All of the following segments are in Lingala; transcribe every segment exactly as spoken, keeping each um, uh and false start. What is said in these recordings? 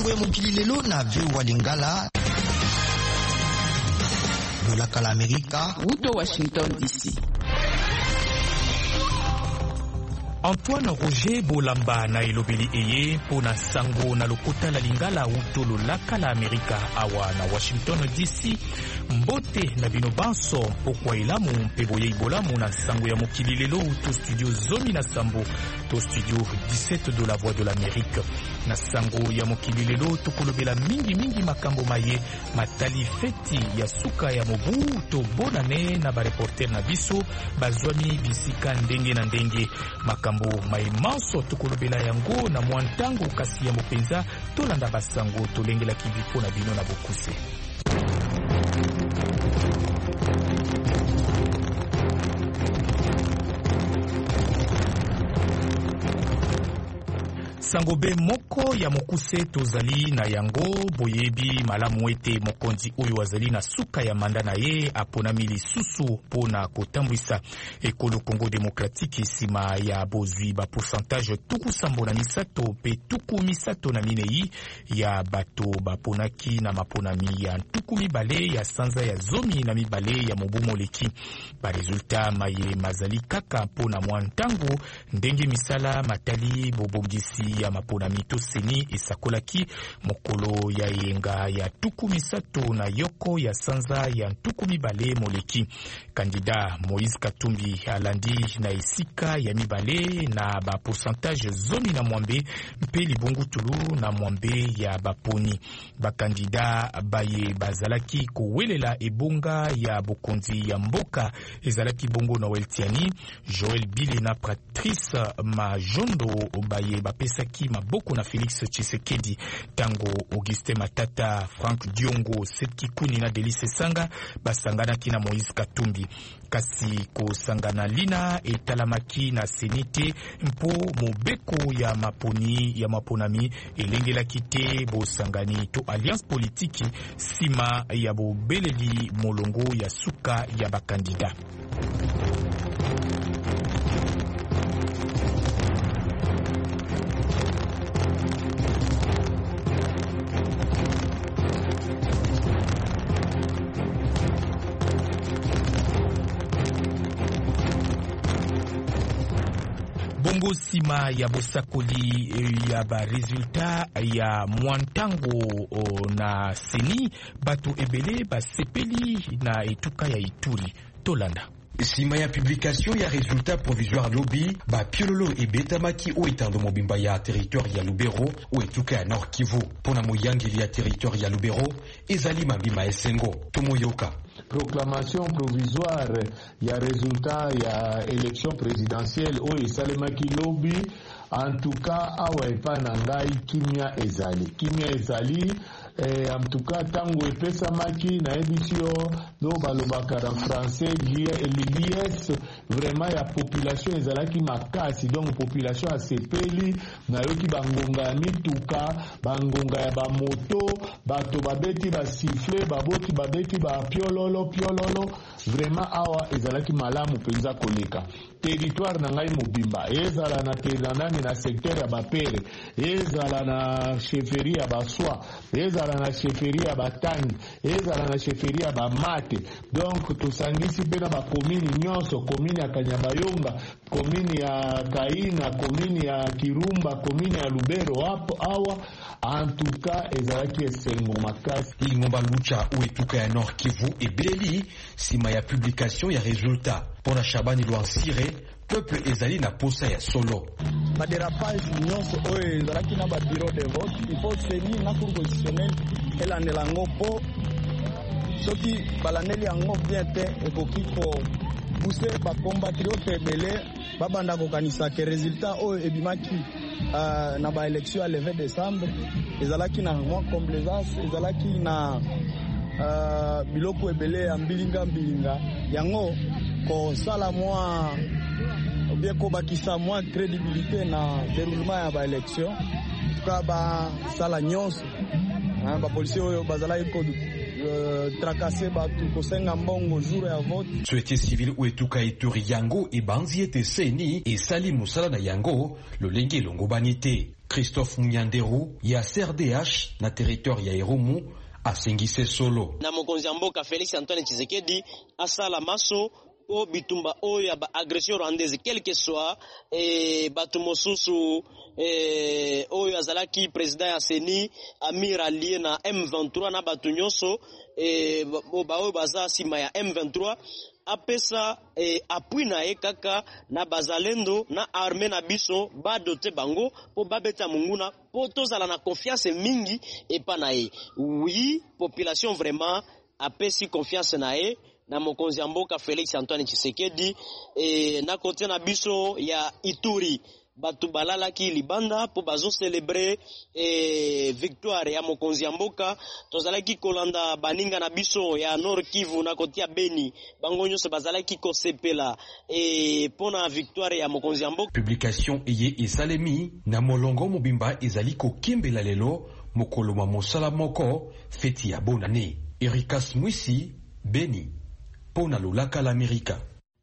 sango ya mokili lelo na veu wa Lingala Lolaka la Amerika Uto Washington D C. Antoine Roger Bolamba na elobeli eye pona sango na lokota la Lingala uto Lolaka la Amerika awa na Washington D C. Mbote na bino banso pokwa ilamu mpeboye ibolamu na sango ya mokili lelo to studio zomi na sambo to studio dix-sept de la Voix de l'Amérique. Na sango ya mokili lelo tokolobela mingi mingi makambo maye matali feti ya suka ya mobu to bonane na ba reporter na biso bazwami bisika ndenge na ndenge makambo maimanso tokolobela yango na mwantango kasi ya mopenza tolanda basango tolengela kivipo na bino na bokuse. Sangobe moko ya mokuse tozali na yango boyebi malamu ete mokonzi oyo wazali na suka ya manda na ye aponami lisusu pona kotambwisa ekolo Congo Demokratiki sima ya bozwi ba pourcentage tuku sambo na misato pe tuku misato na minei ya bato baponaki na maponami ya tuku mibale ya sanza ya zomi na mibale ya mobumo leki. Ba resultat maye mazali kaka pona mwantango ndenge misala matali bobongisi ya mapona mito seni esakolaki mokolo ya yenga ya tuku misato na yoko ya sanza ya tuku mibale moleki. Kandida Moïse Katumbi alandi na esika ya mibale na ba pourcentage zomi na mwambe mpe libungu tulu na mwambe ya baponi. Bakandida baye bazalaki kowelela ebonga ya bokonzi ya mboka ezalaki bongo na Weltiani Joël Bile na Patrice Majondo baye bapesa ki maboko na Félix Tshisekedi tango Auguste Matata, Frank Diongo, Seth Kuni na Delice Sanga basangana ki na Moïse Katumbi. Kasi ko sangana lina etalamaki na senite mpo mobeko ya maponi ya maponami elengela kite bo sangani to alliance politiki sima ya bobeleli molongo ya suka ya bakandida. Bongo sima ya bosakoli ya ba resultat ya mwantango na seni bato ebele basepeli na etuka ya Ituri tolanda. Sima ya publication ya resultat provisoire lobi ba piololo e betamaki o etando mobimba ya territoire ya Lubero o etuka ya Nord Kivu pona moyangeli ya territoire ya Lubero ezali mabima esengo tomoyoka. Proclamation provisoire ya résultat ya élection présidentielle o esalemaki lobi en tout cas awa epa na ngai kimia ezali kimia ezali eh, en tout cas tango epesamaki na ebisio no balobaka en français l'I S vraiment ya population ezalaki makasi donc population asepeli na yoki bangonga ya mituka bangonga ya bamoto bato babeti basifle baboti babeti ba piololo piololo vraiment awa ezalaki malamu penza koleka territoire na ngai mobimba ezala na tenanani na secteur ya bapere ezala na chefferie ya baswa ezala na chefferie ya batangi ezala na chefferie ya bamate donc tosangisi pena ba commune nyonso commune ya Kanyabayonga commune ya Kaina commune ya Kirumba commune ya Lubero hapo awa en tout cas ezalaki esengo makasi Lingomba Lucha ou etuka ya Nord Kivu ebeleli sima ya publication ya résultat pona Shabani Luansire peuple ezali na posa ya solo madérapage nyonso oyo ezalaki na ba bureau de vote il faut seni na cour constitutionnelle elandela yango po soki balandeli yango bien te ekoki ko pousser ba compatriote ebele babanda kokanisa ke résultat oyo ebimaki uh, na ba élection le vingt décembre ezalaki na mwa complaisance ezalaki na uh, biloko ebele ya mbilinga mbilinga yango ko sala mwa bien ko bakisa mwa crédibilité na déroulement ya ba élection ka ba sala nyonso ba policier oyo bazalaki ko uh, trakase batu kosenga mbongo jour ya vote. Société civile Ouetuka Ituri yango ebanzi ete seni esali musala na yango lolenge longo banite. Christophe Munyanderu ya C R D H na territoire ya Irumu asengise solo. Na mokonzi ya mboka Félix Antoine Tshisekedi asala maso o bitumba oyo ya ba agression rwandaise quel que soit e batu mosusu e oyo azalaki président ya Seni Amir allié na M vingt-trois na batu nyonso e ba oyo baza sima ya M vingt-trois apesa e appui na ye kaka na bazalendo na armée na biso ba dote bango po babeta munguna po tozala na confiance mingi epa na ye. Oui, population vraiment apesi confiance na ye na mokonzi ya mboka Félix Antoine Tshisekedi e na kote na biso ya Ituri batu balalaki libanda po bazo célébrer e victoire ya mokonzi ya mboka tozalaki kolanda baninga na biso ya Nord Kivu na kote ya Beni bango nyonso bazalaki kosepela e pona victoire ya mokonzi ya mboka. Publication eye esalemi na molongo mobimba ezali kokembela lelo mokolo wa mosala moko feti ya bonane. Erikas Mwisi, Beni. Pona lulaka l'Amerika.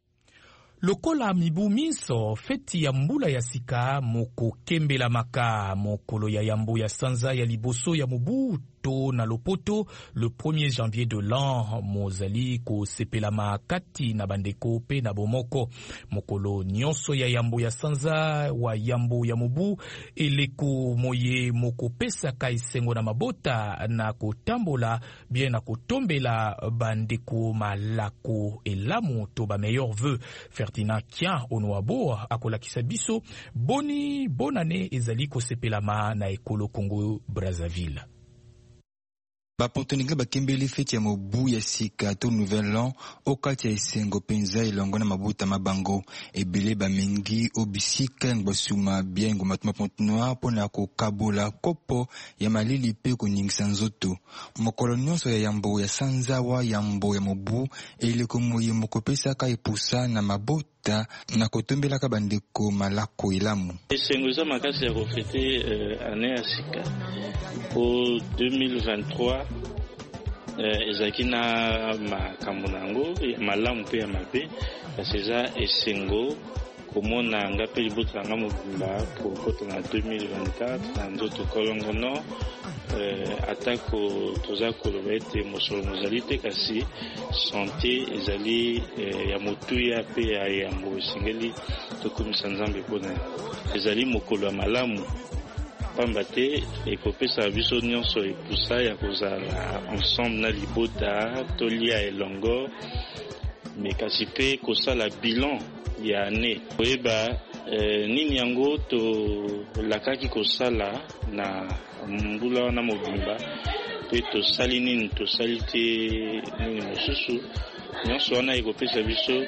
Lokola mibu miso feti ya mbula ya sika moko kembela maka mokolo ya yambo ya sanza ya liboso ya mobuto na lopoto le premier janvier de l'an mozali ko sepelama kati na bandeko pe na bomoko mokolo nyonso ya yambo ya sanza wa yambo ya mobu eleko moye moko pesa ka isengo na mabota na kotambola bien na kotombela bandeko malako elamu to ba meilleur vœu. Ferdinand Kian Onoabo akolakisa biso boni bonane ezali kosepelama na ekolo Congo Brazzaville. Bapontoninga bakembeli feti ya mobu ya sika to nouvel an okati ya esengo penza elongo na mabuta mabango ebele bamengi obisika ngbasuma bien ngomatuma Pontenoir pona kokabola kopo ya malili pe koningisa nzoto mokolo nyonso ya yambo ya sanzawa yambo ya mobu eleko moye mokopesa ka epusa na mabota na kotombelaka bandeko malako elamu. Esengo za makasi ya kofete uh, ane ya sika po deux mille vingt-trois uh, ezaki na makambo nango ya malamu pe ya mabe kasi eza esengo komona nga pe libota nga mobimba kokota na deux mille vingt-quatre na nzoto kolongo no Uh, atako toza koloba ete mosolo mozali te kasi santé ezali uh, ya motuya pe ya yambo esengeli tokomisa nzambe mpona ezali mokolo ya malamu pamba te ekopesa biso nyonso epusa ya kozala ensemble na libota tolia elongo me kasi pe kosala bilan ya ane koyeba uh, nini yango tolakaki kosala na mbula wana mobimba pe tosali nini tosali te nini mosusu nyonso wana ekopesa biso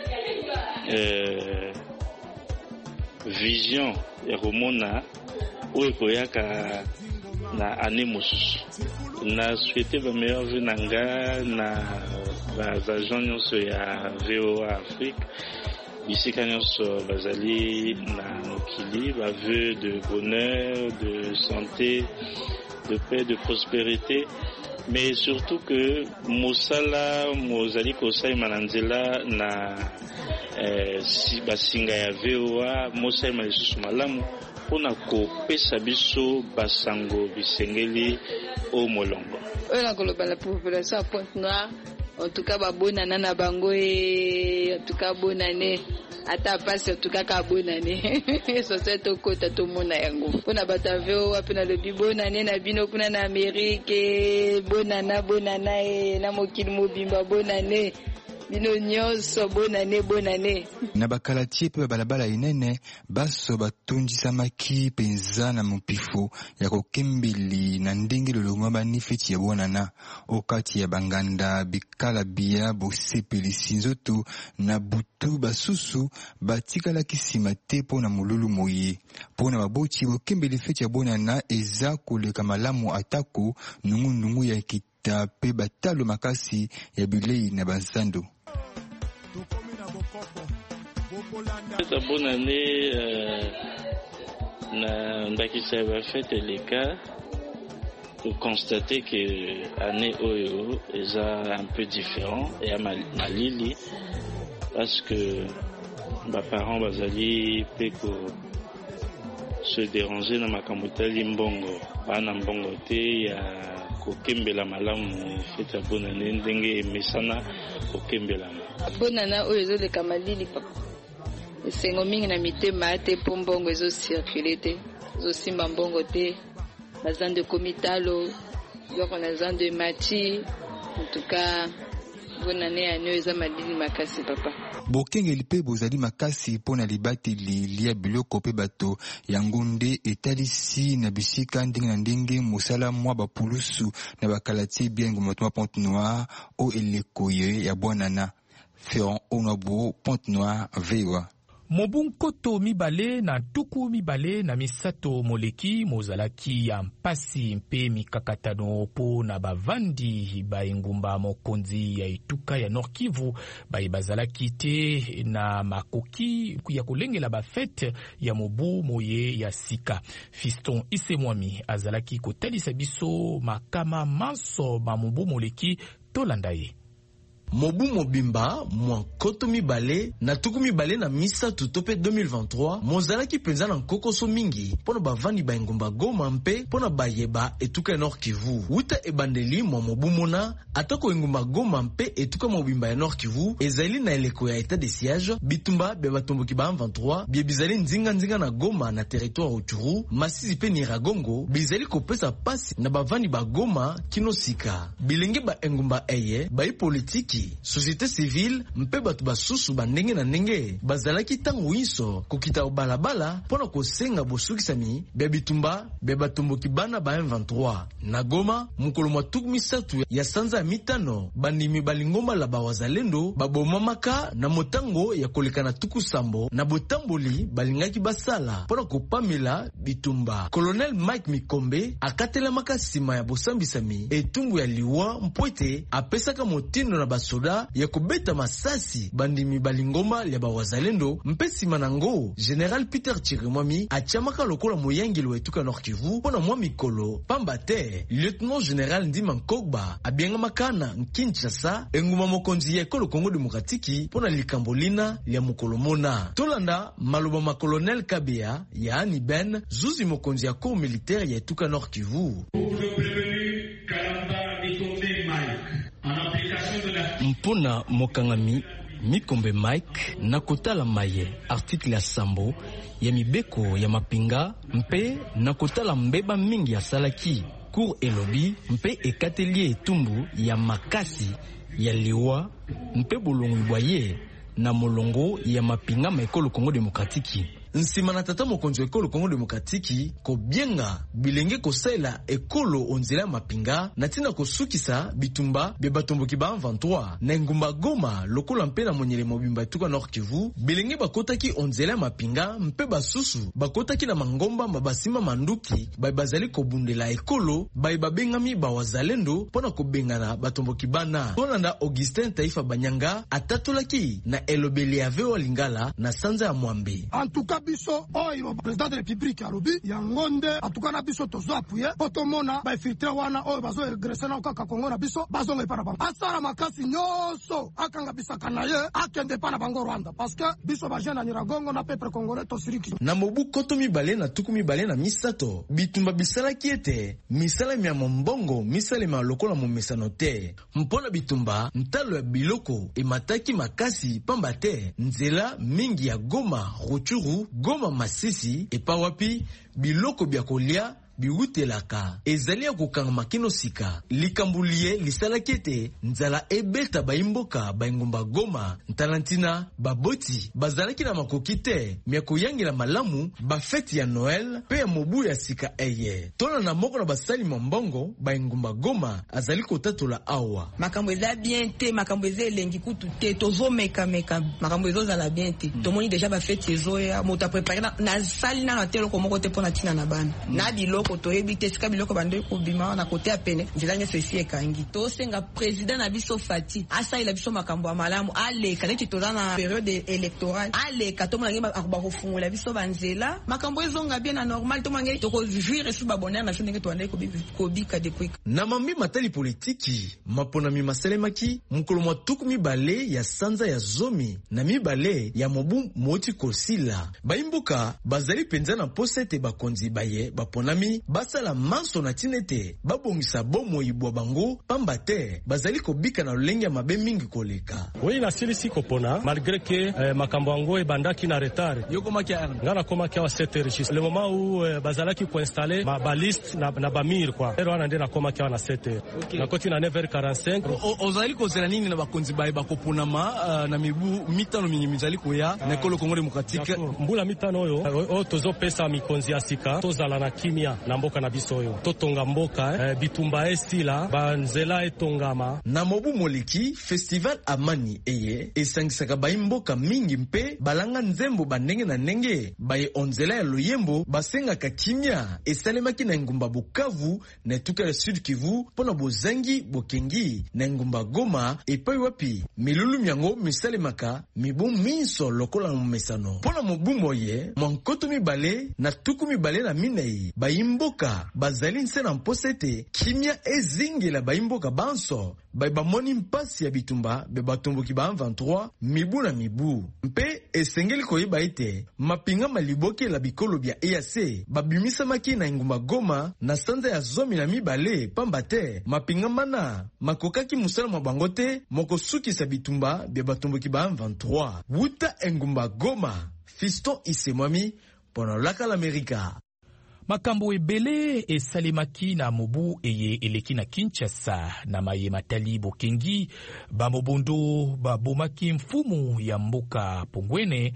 eh, vision ya komona oyo ekoyaka na ane mosusu na souhaite ba meilleur vœu na nga na baagent nyonso ya V O A Afrique bisika nyonso bazali na mokili ba vœu de bonheur, de santé, de paix, de prospérité, mais surtout que mosala mozali kosaima na nzela na eh, si basinga ya V O A mosaima lisusu malamu mpona kopesa biso basango bisengeli o molongo oyo nakoloba la population ya Pointe-Noire. En tout cas, babonana na bango e en tout cas bonane ata pasi en tout cas ka bonane société okota to mona yango pona bataveo apena le bibonane na bino kuna na Amerique bonana bonana e na mokili mobimba bonane bino nyonso bonane bonane na bakalatie pe balabala inene baso batundisamaki penza na mopifo ya kokembeli na ndenge lolongwa banifeti ya bonana okati ya banganda bikala bia bosepelisi nzoto na butu basusu batikalaki nsima te mpo na molulu moye mpo na baboti bokembeli feti ya bonana eza koleka malamu atako nungunungu ya kita pe batalo makasi ya bilei na bazando. Cette bonne année, euh, na ndakisa ba fête leka constater que année oyo est un peu différent et à Malili parce que mes parents bazali peko se déranger na makambo tali mbongo bana mbongo te ya kokembela malamu feta bonane ndenge mesana kokembela bonana oyo zo de kamalili papa esengo mingi na mitema te po mbongo ezo circuler te zo simba mbongo te bazan de komitalo yoko na zan de mati en tout cas bonane ya nyo eza malili makasi papa bokengeli mpe bozali makasi mpo na libateli lia biloko mpe bato yango nde etalisi na bisika ndenge na ndenge mosala mwa bapulusu na bakala tie bien ngomotoma Pointe Noire o eleko ye ya bwanana Ferron Onabo Pointe Noire vewa mobu nkoto mibale na tuku mibale na misato moleki mozalaki ya mpasi mpe mikakatano po na bavandi ba engumba mokonzi ya etuka ya Nord Kivu ba bazalaki te na makoki ya kolengela ba fete ya mobu moye ya sika. Fiston Isemwami azalaki kotalisa biso makama manso ba mobu moleki tolandaye. Mobu mobimba mwa koto mibale na tuku mibale na misa tutope deux mille vingt-trois mozalaki penza na kokoso mingi pona bavandi ba engumba Goma mpe pona bayeba etuka Nord Kivu uta ebandeli mwa mobu mona atako engumba Goma mpe etuka mobimba ya Nord Kivu ezali na eleko ya état de siège bitumba be batomboki ba vingt-trois bie bizali nzinga nzinga na Goma na territoire Uturu Masisi pe Niragongo bizali kopesa pasi na bavandi ba Goma kinosika bilenge ba engumba eye ba politiki société civile mpe bato basusu bandenge na ndenge bazalaki tango iso kokita obalabala pona kosenga bosukisami bya bitumba bya batomboki bana ba M vingt-trois na Goma mukolo mwa tuku misatu ya sanza ya mitano bandimi balingomba la bawazalendo babomamaka na motango ya koleka na tuku sambo na botamboli balingaki basala pona kopamela bitumba. Colonel Mike Mikombe akatelemaka sima ya bosambisami etumbu ya liwa mpoete apesaka motindo na baso ya kubeta masasi bandimi balingoma ya bawazalendo mpesi manango General Peter Chirimwami achamaka lokola moyangeli wa etuka Nord Kivu pona mwa mikolo pamba te Lieutenant General Ndima Nkogba abianga makana Kinshasa enguma mokonzi ya ekolo Kongo Demokratiki pona likambolina ya mokolo mona tolanda maloba ma Colonel Kabea ya Ani Ben zuzi mokonzi ya corps militaire ya etuka Nord Kivu. Mpona mokangami Mikombe Mike na kotala maye article ya sambo ya mibeko ya mapinga mpe na kotala mbeba mingi ya salaki cour elobi mpe ekatelie etumbu ya makasi ya liwa mpe bolongo boye na molongo ya mapinga ma ekolo Kongo Demokratiki. Nsima na tata mokonzi ekolo Kongo Demokratiki ko bienga bilenge kosela ekolo onzela mapinga na tina kosukisa bitumba be batomboki ba vingt-trois na ngumba Goma lokola mpe na monyele mobimba etuka Nord Kivu bilenge bakotaki onzela mapinga mpe basusu bakotaki na mangomba mabasima manduki ba bazali kobundela ekolo ba babengami ba wazalendo pona kobengana batomboki bana tolanda Augustin Taifa Banyanga atatolaki na elobeli ya Veo Lingala na sanza ya Mwambe. En tout cas biso oyo président de la République arobi ya ngonde atukana biso tozo apuye potomona ba filtre wana oyo bazo regressé na kaka Kongo na biso bazo ngepana bango asara makasi nyoso akanga bisaka na ye akende pana bango Rwanda parce que biso ba jeune na Nyiragongo na peuple congolais to siriki na mobu koto mibale na tuku mibale na misato bitumba bisala kiete misala mya mbongo misala ma lokola mo mesano te mpona bitumba ntalo ya biloko emataki makasi pamba te nzela mingi ya Goma Ruchuru Goma Masisi epa wapi biloko bya kolia biwutelaka ezali ya kokanga makino sika likambulie lisalaki ete nzala ebeta baimboka baingumba Goma ntalantina baboti bazalaki na makoki te mya koyangela malamu bafeti ya Noel pe ya mobu ya sika eye tona na moko na basali mbongo baingumba Goma azali kotatola awa makambo eza bien te makambo eza elengi kutu te tozo meka meka makambo eza za la bien te mm. Tomoni deja bafeti ezoya mota prepare na, na sali na telo komoko te pona tina na bana mm. Na biloko biloko toyebi te sika biloko bando kobima na kote ya pene nzela nyonso esi ekangi tosenga président na biso Fati asalela biso makambo ya malamu aleka neti toza na période électorale aleka tomona nge bakofungola biso banzela makambo ezonga bien na normal tomona nge tokojuire su babonere na biso ndenge toandai kobika depuis na mambi matali politiki maponami masalemaki mokolo mwa tuku mibale ya sanza ya zomi na mibale ya mobu moti kosila baimbuka bazali penza na posa ete bakonzi baye baponami basala manso na tina ete babongisa bomoi bwa bango pamba te bazali kobika na lolenge ya mabe mingi koleka oui nasilisi kopona malgré que eh, makambo yango ebandaki na retard yokomaki ana nga nakomaki awa sept heures juste le moment où eh, bazalaki koinstalle ma baliste na, na bamir kwa ero wana nde nakomaki awa na sept heures okay. Nakoti na neuf heures quarante-cinq ozali kozela nini na bakonzi baye bakoponama uh, na mibu mitano mingi mizali koya na ekolo Kongo Demokratike mbula mitano oyo oyo tozopesa mikonzi ya sika tozala na kimia na mboka na biso oyo totonga mboka eh, bitumba esila banzela etongama na mobu moleki festival amani eye esangisaka baimboka mingi mpe balanga nzembo bandenge na ndenge baye onzela ya loyembo basengaka kimia esalemaki na ngumba Bukavu na etuka ya Sud Kivu pona bozangi bokengi na ngumba Goma epai wapi milulu miango misalemaka mibu minso lokola mmesano pona mobu moye mwankoto mibale na tuku mibale na minei baimboka bazali nse na mposete kimia ezingela baimboka banso bayi bamoni mpasi ya bitumba be batomboki ba vingt-trois mibu na mibu mpe esengeli koyeba ete mapinga maliboki la bikolo bya E A C babimisamaki na ngumba Goma na sanza ya zomi na mibale pamba te mapinga mana makokaki musala mabango te mokosukisa bitumba bya batomboki ba vingt-trois wuta engumba Goma Fiston Isemwami pona laka l'Amerika. Makambo ebele esalemaki na mobu eye eleki na Kinshasa na maye matali bokengi bamobondo babomaki mfumu ya mboka Pongwene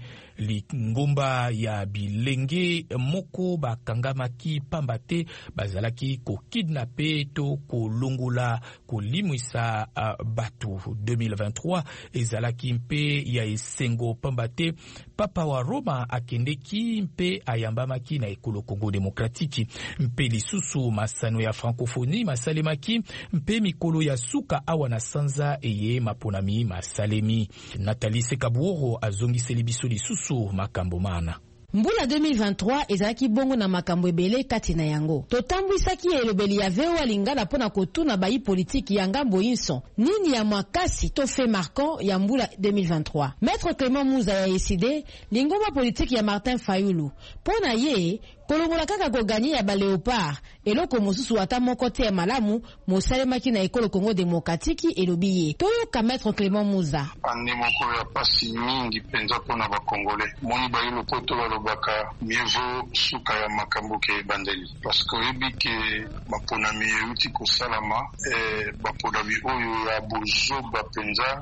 lingomba ya bilenge moko bakangamaki pamba te bazalaki ko kidnape to kolongola kolimwisa uh, batu deux mille vingt-trois ezalaki mpe ya esengo pamba te papa wa Roma akendeki mpe ayambamaki na ekolo Kongo Demokratiki mpe lisusu masano ya francophonie masalemaki mpe mikolo ya suka awa na sanza eye maponami masalemi Nathalie Sekabuoro azongiseli biso lisusu makambo mana mbula deux mille vingt-trois ezalaki bongo na makambo ebele kati na yango totambwisaki elobeli ya veo alingala pona kotuna bayi politiki ya ngambo inso nini ya makasi to fait marquant ya mbula deux mille vingt-trois Maître Clément Mouza ya eside lingoma politiki ya Martin Fayulu pona ye kolongola kaka koganye ya baleopard eloko mosusu ata moko te malamu mosalemaki na ekolo Kongo Demokratiki elobi ye toyoka Maître Clément Mouza ande moko ya pasi mingi penza pona bakongole moni bayelo poto balobaka mievo suka ya makambo ke bandeli parce que oyebi ke baponami euti kosalama eh, baponami oyo ya bozoba penza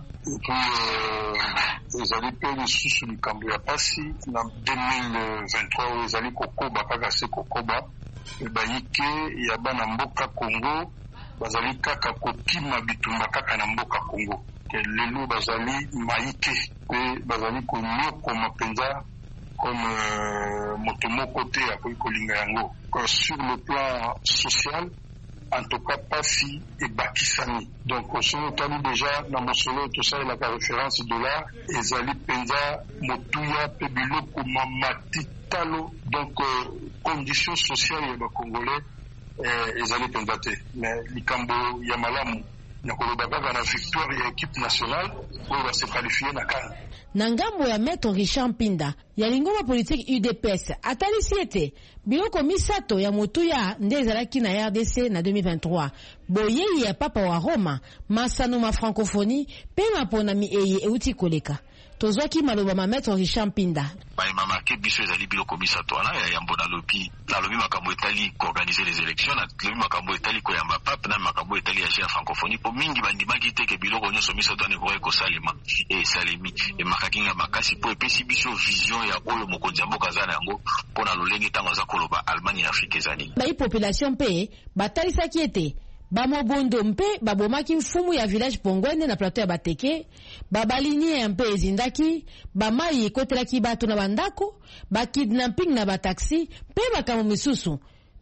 epuis ezali mpe lisusu likambo ya pasi na deux mille vingt-trois oyo ezali kokoba kaka se kokoba bayike ya bana mboka Kongo bazali kaka kokima bitumba kaka na mboka Kongo lelo bazali maike pe bazali konyokoma penza comme euh, moto moko te akoki kolinga yango sur le plan social en tout cas pasi ebakisami donc soki otali déjà na mosolo tosalelaka référence de là ezali penza motuya mpe biloko mamati talo donc euh, condition sociale ya bakongolais eh, ezali penza te mais likambo ya malamu nakoloba kaka na victoire ya équipe nationale oyo base qualifie na CAN na ngambo ya Maître Richard Mpinda ya lingoma politique U D P S atalisi ete biloko misato ya motuya nde ezalaki na R D C na deux mille vingt-trois boyei ya papa wa Roma masano ma francophonie pe maponami eye euti koleka tozwaki maloba ma Maître Richard Mpinda ba mama ke biso ezali biloko misato ana ya yambo na lobi na lobi makambo etali ko organiser les élections na lobi makambo etali ko yamba pape na makambo etali ya chef francophonie po mingi bandimaki te ke biloko nyoso misato ani ko salema e salemi e makakinga makasi po epesi biso vision ya oyo mokonzi ya mboka zana yango pona lolenge tango za koloba Allemagne ya Afrique ezali ba population pe batalisaki ete bamobondo mpe babomaki mfumu ya village Pongwene na plateau ya Bateke babalinie mpe ezindaki bamai ekotelaki bato na bandako bakidnapping na bataxi mpe makambo misusu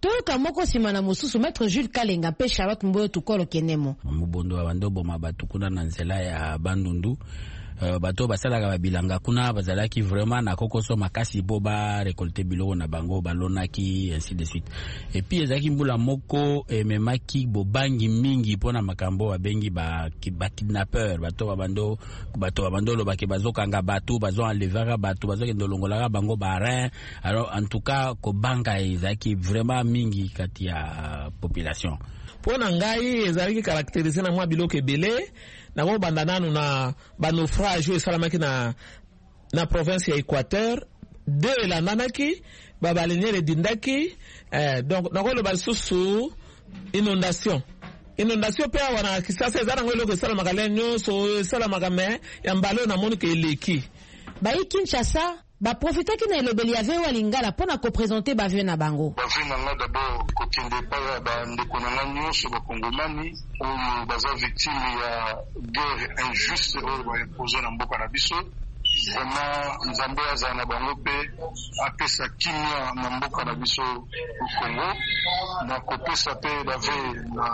toyoka moko nsima na mosusu maître Jules Kalenga mpe Charlotte Mboyo Tukolo Kenemo. Mubondo wa bandobo mabatu kuna na nzela ya Bandundu. Uh, bato basalaka babilanga kuna bazalaki vraiment na kokoso makasi bo ba récolter biloko na bango balonaki ainsi de suite. Et puis ezaki mbula moko ememaki bobangi mingi pona makambo babengi ba ba kidnapper bato babando bato babandolo bake bazokanga bato bazo enlevera bato bazoke ndolongolaka bango barin. Alors en tout cas ko banga ezaki vraiment mingi kati ya population. Pona ngai ezalaki caractériser na mwa biloko ebele na mo bandananu na ba naufrage o salamaki na na province ya Équateur de la nanaki ba baliniere dindaki eh, donc na ko le basusu inondation inondation pe wana kisasa ezana ngolo ko salamaka lenyo so salamaka me ya mbalo na moni ke eleki ba Kinshasa ba profitaki na elobeli ya vewa lingala pona ko présenter ba vue na bango. Ba vue na nga d'abord ko kende pa ba ndeko na nga nyonso ba kongomani oyo baza victime ya guerre injuste oyo ba imposer na mboka na biso. Vraiment nzambe aza na bango pe apesa kimia na mboka na biso au Congo na kopesa pe bave na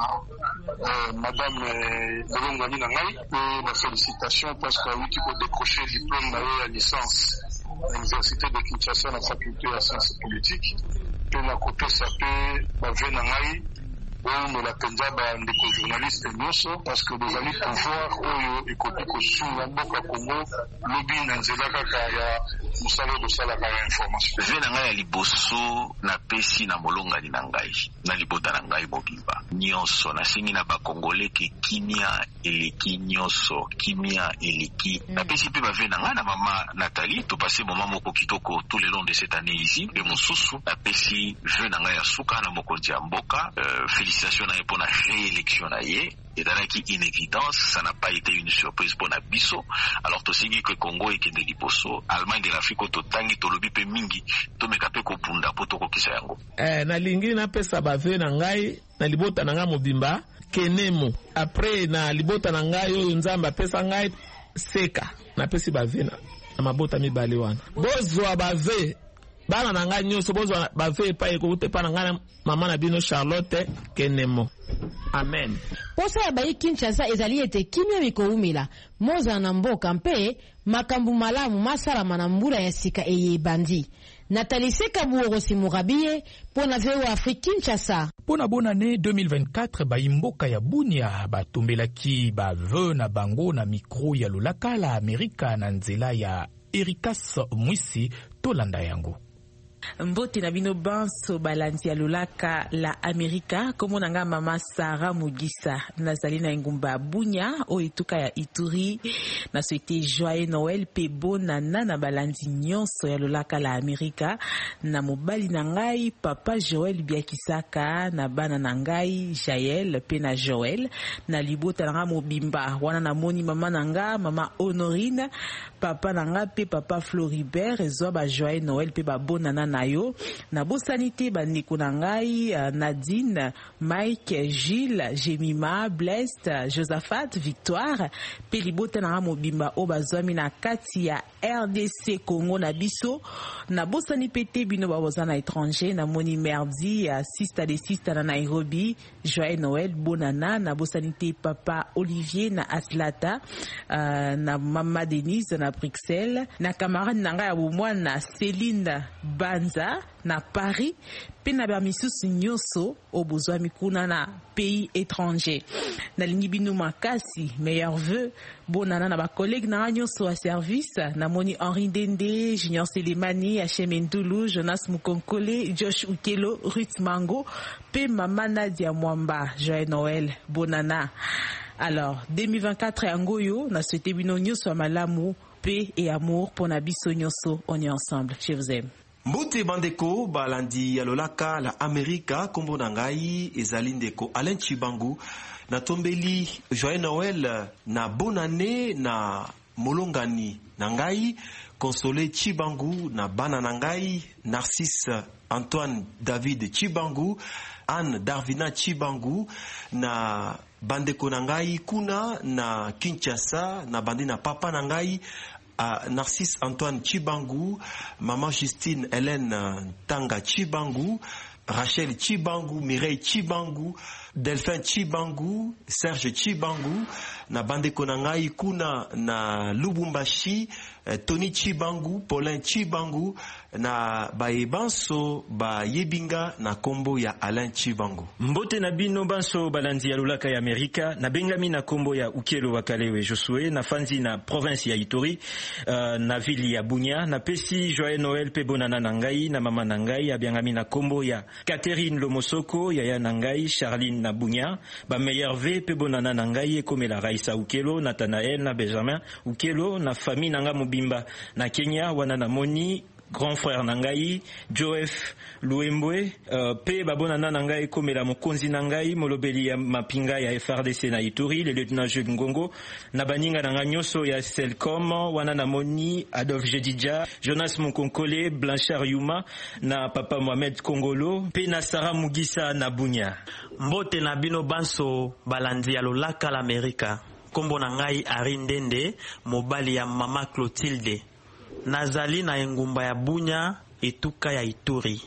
euh, madame Bolongani na ngai pe ba félicitations parce que oui tu peux décrocher diplôme na ya licence à l'université de Kinshasa na faculté ya sciences politiques pe na kopesa pe bave na ngai on la penza ba ndeko journaliste nyonso parce que les amis pouvoir oyo ekoki kosunga mboka Congo lobi na nzela kaka ya musala bosala ka information. Je na ngai ya liboso na pesi na molongani na ngai na libota na ngai mobimba nyonso na singi na ba congolais ke kimia eleki nyonso kimia eleki na pesi pe ba ve na ngai na mama Nathalie to passer moment moko kitoko tout le long de cette année ici de mosusu na pesi je na ngai ya suka na mokonzi ya mboka euh, félicitations na pour la réélection na ye et dans qui une évidence ça n'a pas été une surprise pour Nabiso alors to singi que Congo et Kende Liboso Allemagne de l'Afrique to tangi to lobi pe mingi to mekape ko punda poto ko kisa yango eh na lingi na pesa ba ve na ngai na libota na ngai mobimba kenemo après na libota na ngai oyo nzamba pesa ngai seka na pesi ba ve na mabota mibale wana bozwa ba ve bana na ngai nyonso bozwa ba ve pa ekoute pa na ngai mama na bino Charlotte Kenemo. Amen. Posa ya bayi Kinshasa ezali ete kimia mikoumila moza na mboka mpe makambu malamu masalama na mbula ya sika eye bandi. Nathalie Sekabuorosi Murabie pona V O Afrique Kinshasa. Pona bonane deux mille vingt-quatre bayi mboka ya Bunia batumbelaki ba veu na bango na mikro ya lolaka la Amerika na nzela ya Erikas Mwisi tolanda yango. Mbote na bino banso balanti ya lolaka la Amerika komo nanga mama Sarah Mugisa nazali na ngumba Bunya o etuka ya Ituri na souhaiter joyeux Noël pe bonana na balanti nyonso ya lolaka la Amerika na mobali na ngai papa Joël Biakisaka na bana na ngai Jaël pe na Joël na libota na mobimba wana na moni mama nanga mama Honorine papa nanga pe papa Floribert ezwa ba joyeux Noël pe ba bonana na yo na bosanité bandeko na ngai uh, Nadine, Mike, Gilles, Jemima, Blest, Josaphat, Victoire, pelibota na mobimba o bazwami na kati ya R D C Congo na biso na bosani pete bino baboza na étranger na moni merdi ya sista de sista na Nairobi joyeux Noël bonana na bosanité papa Olivier na Atlanta uh, na mama Denise na Bruxelles na camarade na ngai ya bomwana na Céline Banza na Paris pe na ba misusu nyonso obozwa mikuna na pays étranger na lingi bino makasi meilleur vœu bonana na ba collègue na nyonso a service na moni Henri Dende Junior Selemani H M Ndulu Jonas Mukonkole Josh Ukelo Ruth Mango pe mama Nadia Mwamba joyeux Noël bonana. Alors deux mille vingt-quatre yangoyo na souhaité bino nyonso malamu paix et amour pour na biso nyonso on est ensemble je vous aime. Mbote bandeko balandi ya lolaka la Amerika kombo na ngai ezali ndeko Alain Chibangu na tombeli joyeux Noël na bonne année na molongani na ngai Consolé Chibangu na bana na ngai Narcisse Antoine David Chibangu Anne Darvina Chibangu na bandeko na ngai kuna na Kinshasa na bandi na papa na ngai Uh, Narcisse Antoine Chibangu, maman Justine Hélène Tanga Chibangu, Rachel Chibangu, Mireille Chibangu, Delphin Chibangu, Serge Chibangu, na bande konangai kuna na Lubumbashi, Tony Chibangu, Paulin Chibangu, na baebanso ba yebinga na kombo ya Alain Chibangu. Mbote na bino banso balandi ya lulaka ya Amerika, na bengami na kombo ya Ukelo Wakalewe Josue, na fanzi na province ya Ituri, uh, na vili ya Bunia, na pesi Joyeux Noël pe bonana nangai, na mama nangai, ya bengami na kombo ya Catherine Lomosoko, Yaya nangai, Charline na Bunia, ba meilleur ve pe bonana nangai, komela Raisa Ukelo, Nathanael na Benjamin Ukelo, na famille nanga mobimba, na Kenya, wana na Moni, grand frère nangai, Joef Luembwe, uh, pe babonana nangai komela mokonzi nangai, molobeli ya mapinga ya F R D C na Ituri, le lieutenant Jules Ngongo, na baninga nanga nyoso ya Selcom, wana na Moni, Adolphe Jedidja, Jonas Mukonkole, Blanchard Yuma, na papa Mohamed Kongolo, pe na Sarah Mugisa na Bunia. Mbote na bino banso balandi ya lolaka l'Amerika, kombo nangai Arindende, mobali ya mama Clotilde. Nazali na engumba ya Bunya etuka ya Ituri.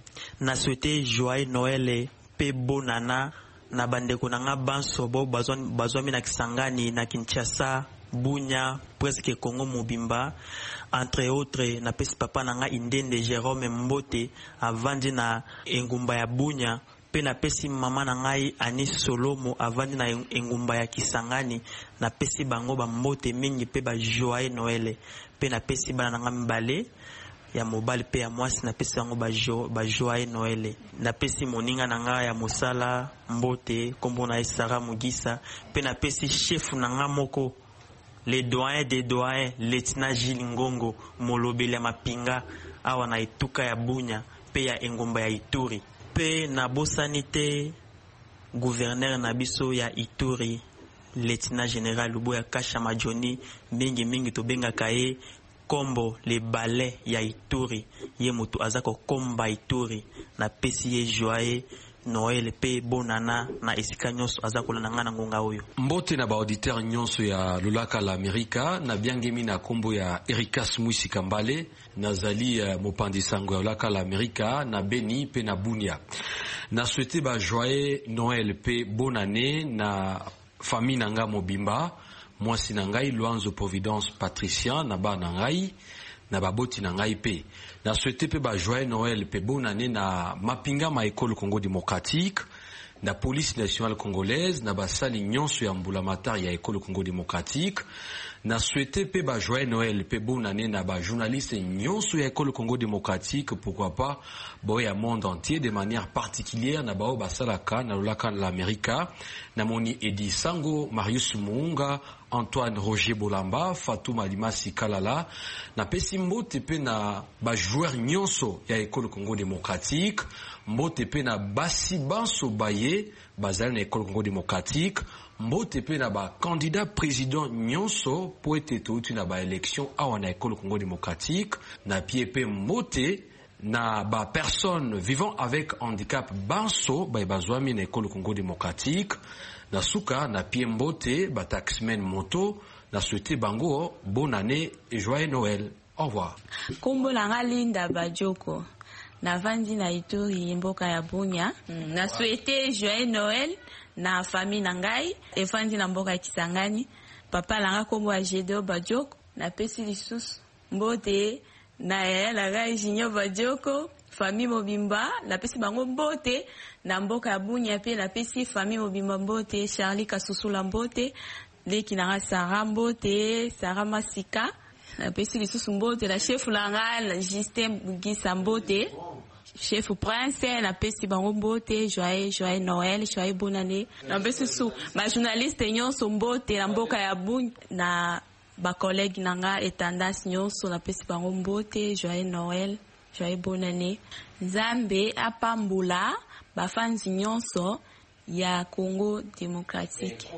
Na souhaité joyeux Noël pe bonana na bandeko nanga banso bo bazwami na Kisangani na Kinshasa, Bunya, presque Congo Mobimba, entre autres na pesi papa nanga Indende Jérôme Mbote avandi na engumba ya Bunya. Pe na pesi mama na ngai Anis Solomo avandi na engumba ya Kisangani, na pesi bango ba mbote mingi pe ba joyeux Noël. Pe na pesi bana nga mbale ya mobali pe ya mwasi, na pesi bango ba jo ba joyeux Noël. Na pesi moninga na nga ya mosala mbote kombo na Sarah Mugisa. Pe na pesi chef na nga moko, le doyen des doyens, lieutenant Gilles Ngongo, molobeli ya mapinga awa na etuka ya Bunya pe ya engumba ya Ituri. Pe na bosanite gouverneur na biso ya Ituri, lieutenant général Luboya Kasha Majoni, mingi mingi to benga kaye kombo le balai ya Ituri, ye moto azako komba Ituri, na pesi ye joyeux Noël pe bonana na esika nyonso azako na ngana ngonga oyo. Mbote na ba auditeur nyonso ya lulaka la Amerika, na biangemi na kombo ya Erikas Mwisi Kambale, nazali uh, mopandi sango ya lulaka la Amerika na Beni pe na Bunia. Na souhaité ba joyeux Noël pe bonne année na famille nanga mobimba, mwasi nangai Luanzo Providence Patricien na ba nangai na baboti nangai pe. Na souhaité pe ba joyeux Noël pe bonne année na mapinga ma école Congo démocratique, na police nationale congolaise, na basali nyonso ya mbulamatari ya école Congo démocratique. Na souhaité pe ba joyeux Noël pe bonne année na ba journaliste nyonso ya école Congo démocratique, pourquoi pas boy à monde entier de manière particulière na bao basalaka na lolaka na l'América, na moni Edi Sango, Marius Munga, Antoine Roger Bolamba, Fatouma Limasi Kalala, na pesi mbote pe na ba joueur nyonso ya école Congo démocratique, mbote pe na basi banso baye bazali na école Congo démocratique, mbote pe na ba candidat président nyonso po ete touti na ba élection awa na école Congo démocratique, na pie pe mbote na ba personne vivant avec handicap banso ba bazwami na école Congo démocratique, na suka na pie mbote ba taxmen moto, na souhaité bango bonne année et joyeux Noël. Au revoir. Kombo langa Linda Bajoko, na vandi na Ituri mboka ya Bunya. Mm, na souhaité joyeux Noël na famille nangai e vandi na mboka ya Kisangani. Papa langa kombo ya Jedo Bajoko, na pesi lisusu mbote na yaya langa Jinyo Bajoko, famille mobimba na pesi bango mbote na mboka ya Bunya pe na pesi famille mobimba mbote, Charlie Kasusula mbote, leki nanga Sarah mbote, Sarah Masika. Na pesi lisusu mbote la chef langa Justin Bugisa mbote, chef prince na pesi bango mbote, joyeux joyeux Noël, joyeux bonne année. Na pesi su ma journaliste nyonso mbote na mboka ya Bunya, na ba collègue nanga etendance nyonso na pesi bango mbote, joyeux Noël, joyeux bonne année. Nzambe apambula ba fans nyonso ya Congo démocratique.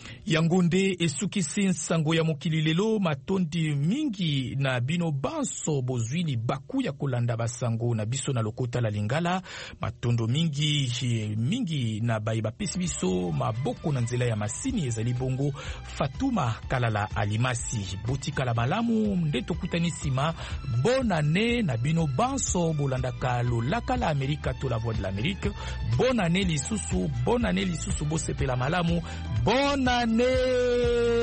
yango nde esukisi nsango ya mokili lelo matondi mingi na bino banso bozwi libaku ya kolanda basango na biso na lokota la Lingala. Matondo mingi mingi na bayi bapesi biso maboko na nzela ya masini ezali bongo. Fatuma Kalala Alimasi botika la malamu nde tokutani sima. Bonne année na bino banso bolandaka lolaka la Amerika to la voix de l'Amérique. Bonne année lisusu, bonne année lisusu bosepela malamu. Bonne année.